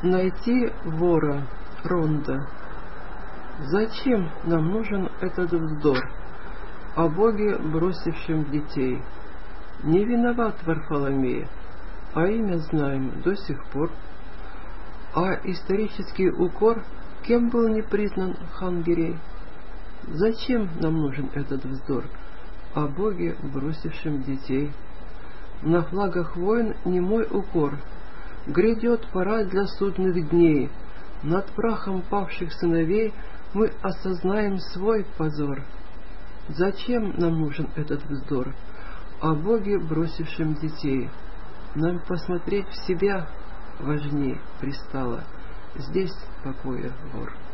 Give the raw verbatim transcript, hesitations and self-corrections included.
Найти вора, Ронда. Зачем нам нужен этот вздор о Боге, бросившем детей? Не виноват Варфоломей, а имя знаем до сих пор. А исторический укор кем был не признан хан Гирей? Зачем нам нужен этот вздор о Боге, бросившем детей? На флагах войн немой укор. Грядет пора для судных дней. Над прахом павших сыновей мы осознаем свой позор. Зачем нам нужен этот вздор о Боге, бросившем детей? Нам посмотреть в себя важней пристало. Здесь покоя вор.